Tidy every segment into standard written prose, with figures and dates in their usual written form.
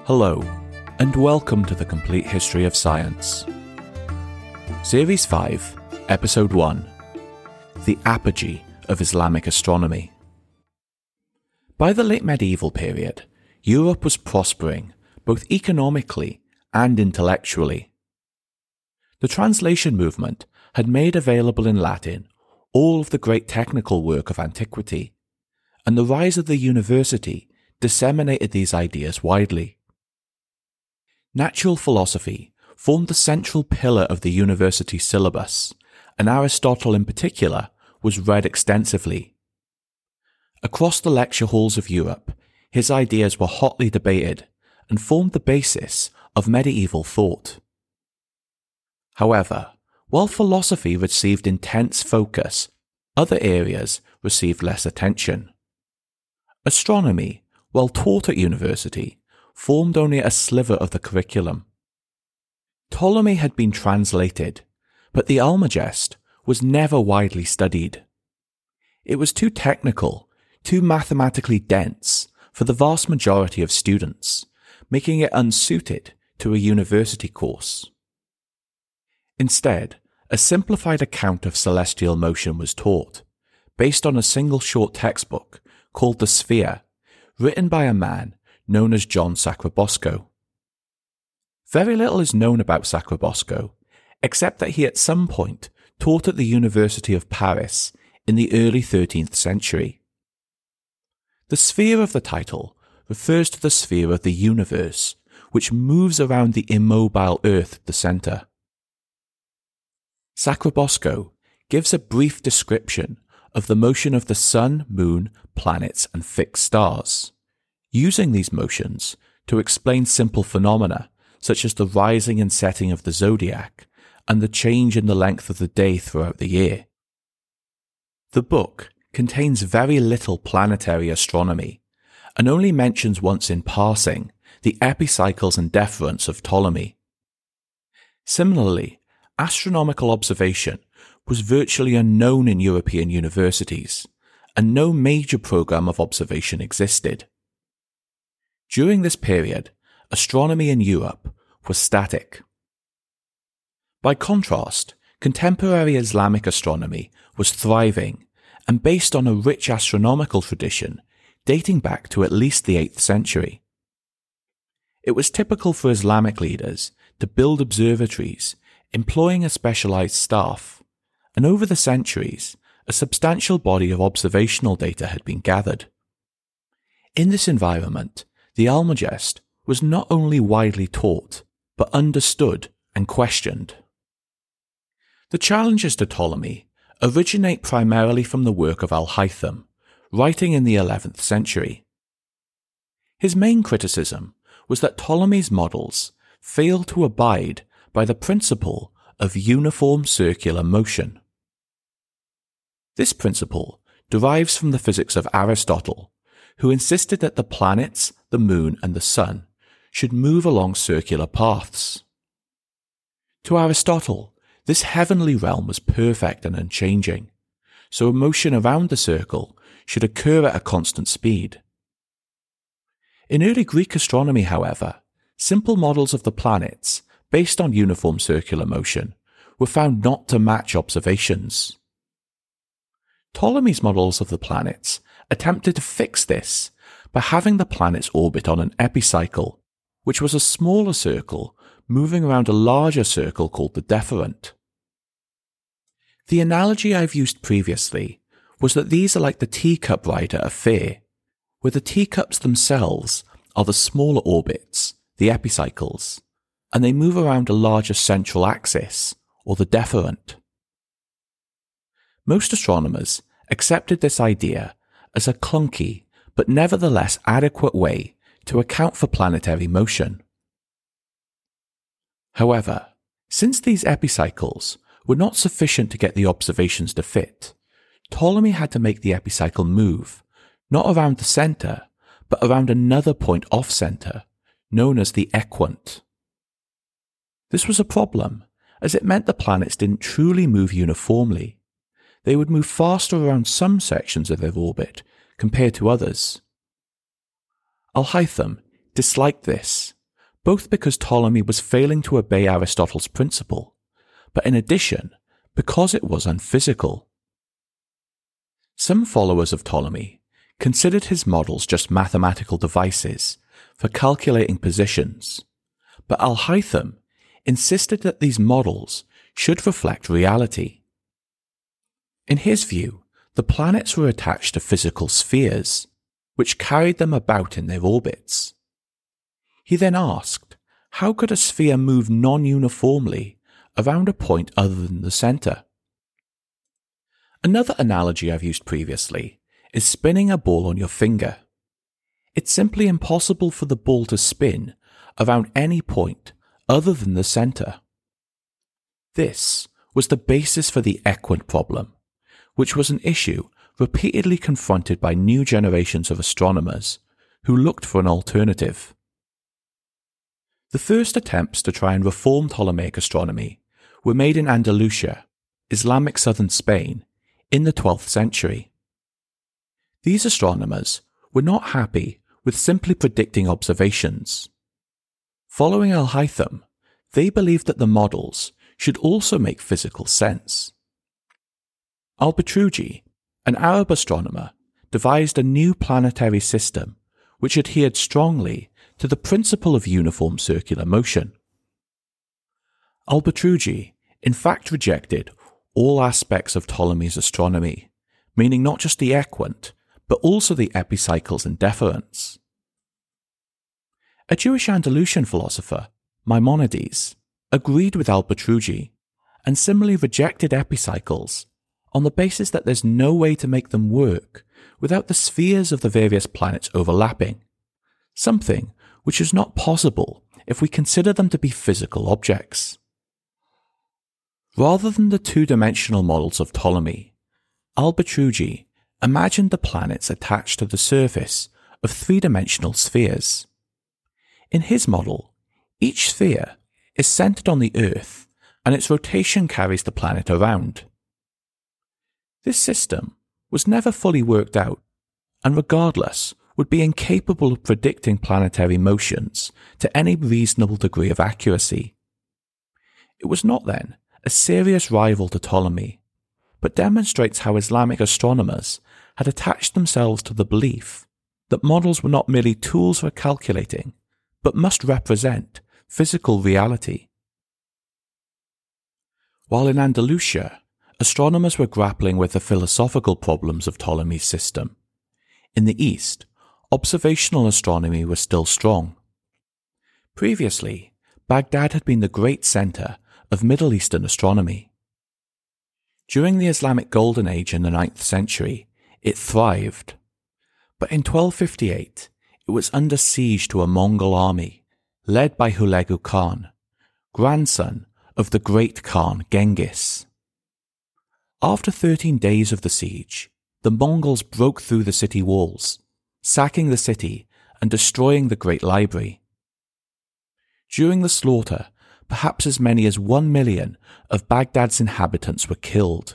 Hello, and welcome to the Complete History of Science. Series 5, Episode 1, The Apogee of Islamic Astronomy. By the late medieval period, Europe was prospering, both economically and intellectually. The translation movement had made available in Latin all of the great technical work of antiquity, and the rise of the university disseminated these ideas widely. Natural philosophy formed the central pillar of the university syllabus, and Aristotle in particular was read extensively. Across the lecture halls of Europe, his ideas were hotly debated and formed the basis of medieval thought. However, while philosophy received intense focus, other areas received less attention. Astronomy, while taught at university, formed only a sliver of the curriculum. Ptolemy had been translated, but the Almagest was never widely studied. It was too technical, too mathematically dense for the vast majority of students, making it unsuited to a university course. Instead, a simplified account of celestial motion was taught, based on a single short textbook called The Sphere, written by a man known as John Sacrobosco. Very little is known about Sacrobosco, except that he at some point taught at the University of Paris in the early 13th century. The sphere of the title refers to the sphere of the universe, which moves around the immobile Earth at the centre. Sacrobosco gives a brief description of the motion of the sun, moon, planets, and fixed stars, using these motions to explain simple phenomena such as the rising and setting of the zodiac and the change in the length of the day throughout the year. The book contains very little planetary astronomy and only mentions once in passing the epicycles and deferents of Ptolemy. Similarly, astronomical observation was virtually unknown in European universities, and no major program of observation existed. During this period, astronomy in Europe was static. By contrast, contemporary Islamic astronomy was thriving and based on a rich astronomical tradition dating back to at least the 8th century. It was typical for Islamic leaders to build observatories, employing a specialized staff, and over the centuries, a substantial body of observational data had been gathered. In this environment, the Almagest was not only widely taught, but understood and questioned. The challenges to Ptolemy originate primarily from the work of Al-Haytham, writing in the 11th century. His main criticism was that Ptolemy's models failed to abide by the principle of uniform circular motion. This principle derives from the physics of Aristotle, who insisted that the planets, the moon, and the sun should move along circular paths. To Aristotle, this heavenly realm was perfect and unchanging, so a motion around the circle should occur at a constant speed. In early Greek astronomy, however, simple models of the planets, based on uniform circular motion, were found not to match observations. Ptolemy's models of the planets attempted to fix this by having the planets orbit on an epicycle, which was a smaller circle moving around a larger circle called the deferent. The analogy I've used previously was that these are like the teacup ride at a fair, where the teacups themselves are the smaller orbits, the epicycles, and they move around a larger central axis, or the deferent. Most astronomers accepted this idea as a clunky but nevertheless adequate way to account for planetary motion. However, since these epicycles were not sufficient to get the observations to fit, Ptolemy had to make the epicycle move, not around the centre, but around another point off-centre, known as the equant. This was a problem, as it meant the planets didn't truly move uniformly. They would move faster around some sections of their orbit compared to others. Al-Haytham disliked this both because Ptolemy was failing to obey Aristotle's principle, but in addition, because it was unphysical. Some followers of Ptolemy considered his models just mathematical devices for calculating positions, but Al-Haytham insisted that these models should reflect reality. In his view, the planets were attached to physical spheres, which carried them about in their orbits. He then asked, how could a sphere move non-uniformly around a point other than the center? Another analogy I've used previously is spinning a ball on your finger. It's simply impossible for the ball to spin around any point other than the center. This was the basis for the equant problem, which was an issue repeatedly confronted by new generations of astronomers who looked for an alternative. The first attempts to try and reform Ptolemaic astronomy were made in Andalusia, Islamic southern Spain, in the 12th century. These astronomers were not happy with simply predicting observations. Following Al-Haytham, they believed that the models should also make physical sense. Al-Batruji, an Arab astronomer, devised a new planetary system which adhered strongly to the principle of uniform circular motion. Al-Batruji, in fact, rejected all aspects of Ptolemy's astronomy, meaning not just the equant, but also the epicycles and deferents. A Jewish Andalusian philosopher, Maimonides, agreed with Al-Batruji and similarly rejected epicycles on the basis that there's no way to make them work without the spheres of the various planets overlapping, something which is not possible if we consider them to be physical objects. Rather than the two-dimensional models of Ptolemy, Al-Batruji imagined the planets attached to the surface of three-dimensional spheres. In his model, each sphere is centered on the Earth and its rotation carries the planet around. This system was never fully worked out and regardless would be incapable of predicting planetary motions to any reasonable degree of accuracy. It was not then a serious rival to Ptolemy, but demonstrates how Islamic astronomers had attached themselves to the belief that models were not merely tools for calculating, but must represent physical reality. While in Andalusia, astronomers were grappling with the philosophical problems of Ptolemy's system, in the East, observational astronomy was still strong. Previously, Baghdad had been the great center of Middle Eastern astronomy. During the Islamic Golden Age in the 9th century, it thrived. But in 1258, it was under siege to a Mongol army led by Hulagu Khan, grandson of the great Khan Genghis. After 13 days of the siege, the Mongols broke through the city walls, sacking the city and destroying the great library. During the slaughter, perhaps as many as 1 million of Baghdad's inhabitants were killed.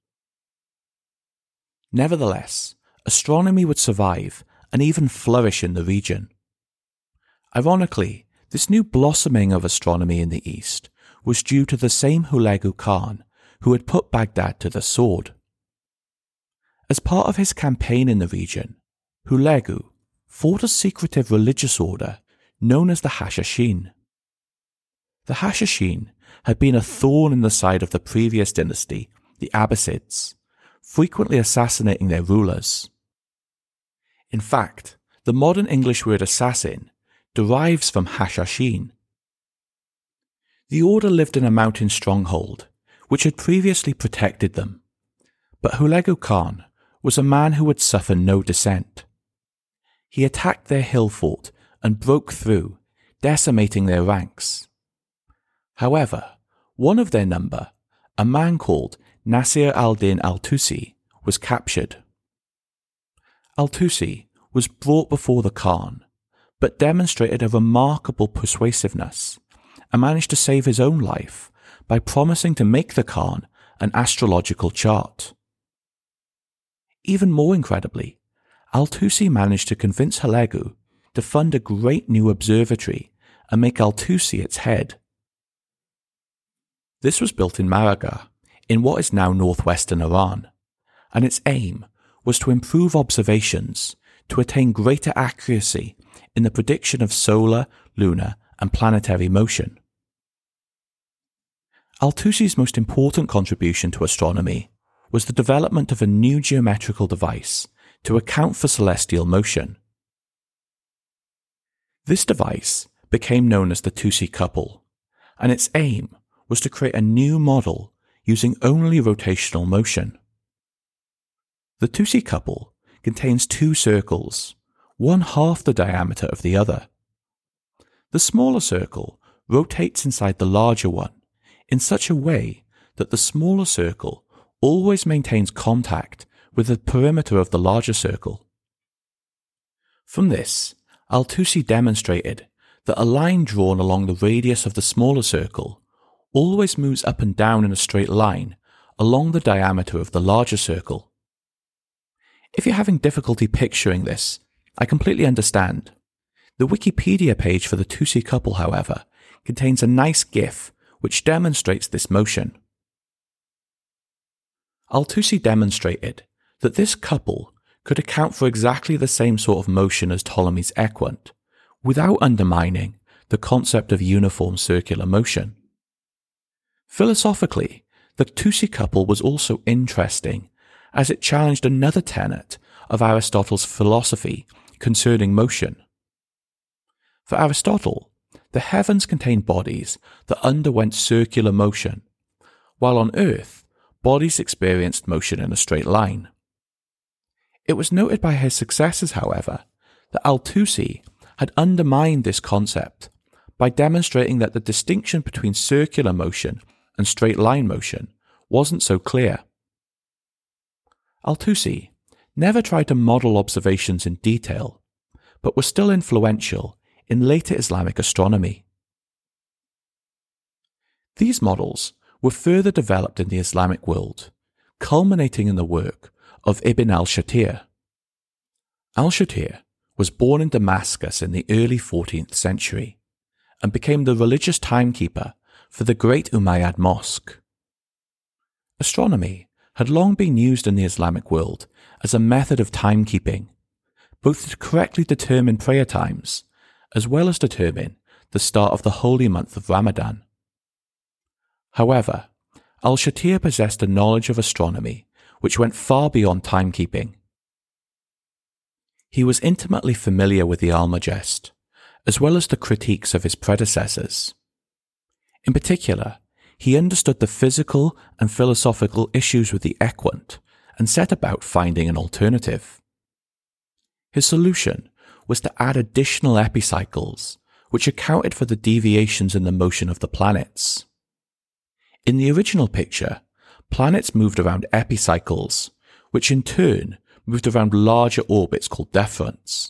Nevertheless, astronomy would survive and even flourish in the region. Ironically, this new blossoming of astronomy in the East was due to the same Hulagu Khan who had put Baghdad to the sword. As part of his campaign in the region, Hulagu fought a secretive religious order known as the Hashashin. The Hashashin had been a thorn in the side of the previous dynasty, the Abbasids, frequently assassinating their rulers. In fact, the modern English word assassin derives from Hashashin. The order lived in a mountain stronghold, which had previously protected them, but Hulagu Khan was a man who would suffer no dissent. He attacked their hill fort and broke through, decimating their ranks. However, one of their number, a man called Nasir al-Din al-Tusi, was captured. Al-Tusi was brought before the Khan, but demonstrated a remarkable persuasiveness and managed to save his own life by promising to make the Khan an astrological chart. Even more incredibly, Al-Tusi managed to convince Hulagu to fund a great new observatory and make Al-Tusi its head. This was built in Maragheh, in what is now northwestern Iran, and its aim was to improve observations to attain greater accuracy in the prediction of solar, lunar, and planetary motion. Al-Tusi's most important contribution to astronomy was the development of a new geometrical device to account for celestial motion. This device became known as the Tusi couple, and its aim was to create a new model using only rotational motion. The Tusi couple contains two circles, one half the diameter of the other. The smaller circle rotates inside the larger one in such a way that the smaller circle always maintains contact with the perimeter of the larger circle. From this, Al-Tusi demonstrated that a line drawn along the radius of the smaller circle always moves up and down in a straight line along the diameter of the larger circle. If you're having difficulty picturing this, I completely understand. The Wikipedia page for the Tusi couple, however, contains a nice GIF which demonstrates this motion. Al-Tusi demonstrated that this couple could account for exactly the same sort of motion as Ptolemy's equant, without undermining the concept of uniform circular motion. Philosophically, the Tusi couple was also interesting as it challenged another tenet of Aristotle's philosophy concerning motion. For Aristotle, the heavens contained bodies that underwent circular motion, while on Earth, bodies experienced motion in a straight line. It was noted by his successors, however, that Al-Tusi had undermined this concept by demonstrating that the distinction between circular motion and straight line motion wasn't so clear. Al-Tusi never tried to model observations in detail, but was still influential in later Islamic astronomy. These models were further developed in the Islamic world, culminating in the work of Ibn al-Shatir. Al-Shatir was born in Damascus in the early 14th century and became the religious timekeeper for the Great Umayyad Mosque. Astronomy had long been used in the Islamic world as a method of timekeeping, both to correctly determine prayer times, as well as determine the start of the holy month of Ramadan. However, Al-Shatir possessed a knowledge of astronomy which went far beyond timekeeping. He was intimately familiar with the Almagest, as well as the critiques of his predecessors. In particular, he understood the physical and philosophical issues with the equant and set about finding an alternative. His solution was to add additional epicycles, which accounted for the deviations in the motion of the planets. In the original picture, planets moved around epicycles, which in turn moved around larger orbits called deferents.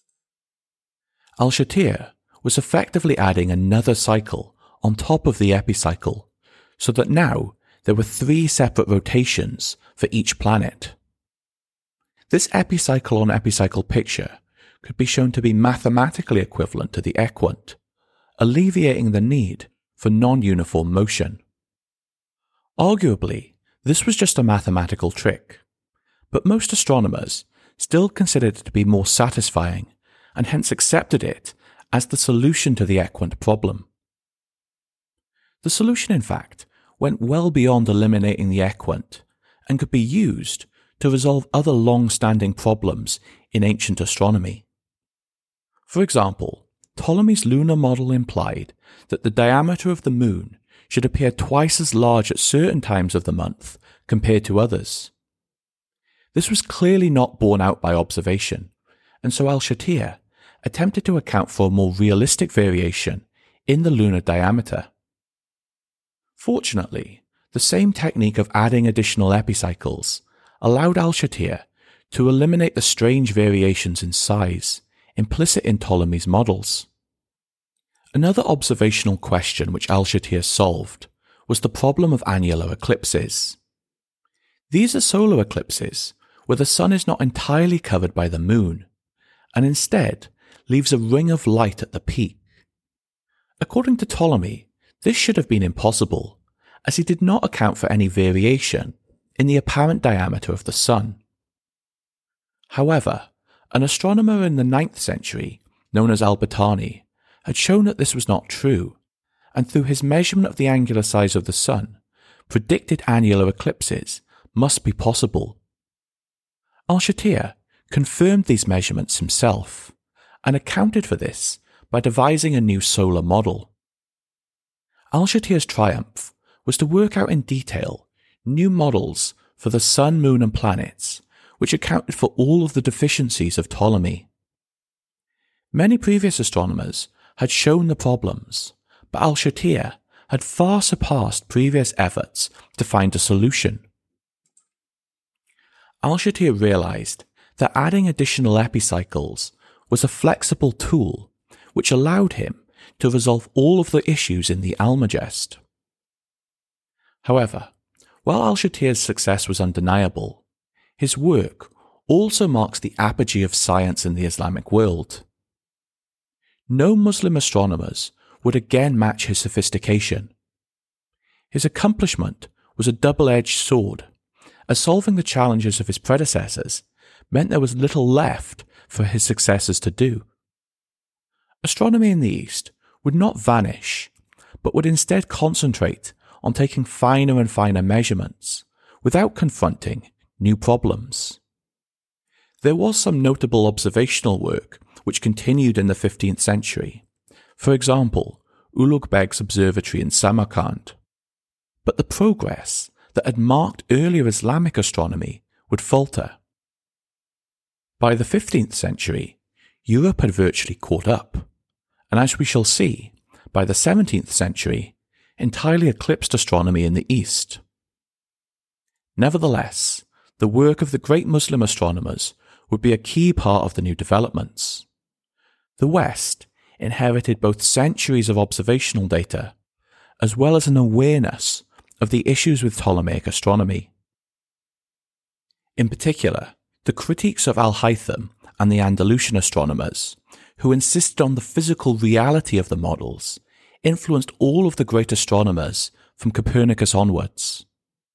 Al-Shatir was effectively adding another cycle on top of the epicycle, so that now there were 3 separate rotations for each planet. This epicycle-on-epicycle picture could be shown to be mathematically equivalent to the equant, alleviating the need for non-uniform motion. Arguably, this was just a mathematical trick, but most astronomers still considered it to be more satisfying and hence accepted it as the solution to the equant problem. The solution, in fact, went well beyond eliminating the equant and could be used to resolve other long-standing problems in ancient astronomy. For example, Ptolemy's lunar model implied that the diameter of the moon should appear twice as large at certain times of the month compared to others. This was clearly not borne out by observation, and so Al-Shatir attempted to account for a more realistic variation in the lunar diameter. Fortunately, the same technique of adding additional epicycles allowed Al-Shatir to eliminate the strange variations in size implicit in Ptolemy's models. Another observational question which Al-Shatir solved was the problem of annular eclipses. These are solar eclipses where the sun is not entirely covered by the moon, and instead leaves a ring of light at the peak. According to Ptolemy, this should have been impossible, as he did not account for any variation in the apparent diameter of the Sun. However, an astronomer in the 9th century, known as Albertani, had shown that this was not true, and through his measurement of the angular size of the Sun, predicted annular eclipses must be possible. Al-Shatir confirmed these measurements himself, and accounted for this by devising a new solar model. Al-Shatir's triumph was to work out in detail new models for the Sun, Moon and planets, which accounted for all of the deficiencies of Ptolemy. Many previous astronomers had shown the problems, but Al-Shatir had far surpassed previous efforts to find a solution. Al-Shatir realized that adding additional epicycles was a flexible tool which allowed him to resolve all of the issues in the Almagest. However, while Al-Shatir's success was undeniable, his work also marks the apogee of science in the Islamic world. No Muslim astronomers would again match his sophistication. His accomplishment was a double-edged sword, as solving the challenges of his predecessors meant there was little left for his successors to do. Astronomy in the East would not vanish, but would instead concentrate on taking finer and finer measurements without confronting new problems. There was some notable observational work which continued in the 15th century, for example, Ulugh Beg's observatory in Samarkand. But the progress that had marked earlier Islamic astronomy would falter. By the 15th century, Europe had virtually caught up, and as we shall see, by the 17th century, entirely eclipsed astronomy in the East. Nevertheless, the work of the great Muslim astronomers would be a key part of the new developments. The West inherited both centuries of observational data, as well as an awareness of the issues with Ptolemaic astronomy. In particular, the critiques of Al-Haytham and the Andalusian astronomers, who insisted on the physical reality of the models, influenced all of the great astronomers from Copernicus onwards.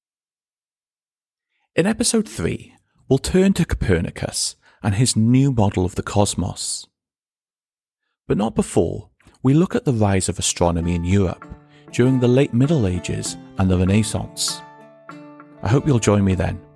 In episode 3, we'll turn to Copernicus and his new model of the cosmos. But not before we look at the rise of astronomy in Europe during the late Middle Ages and the Renaissance. I hope you'll join me then.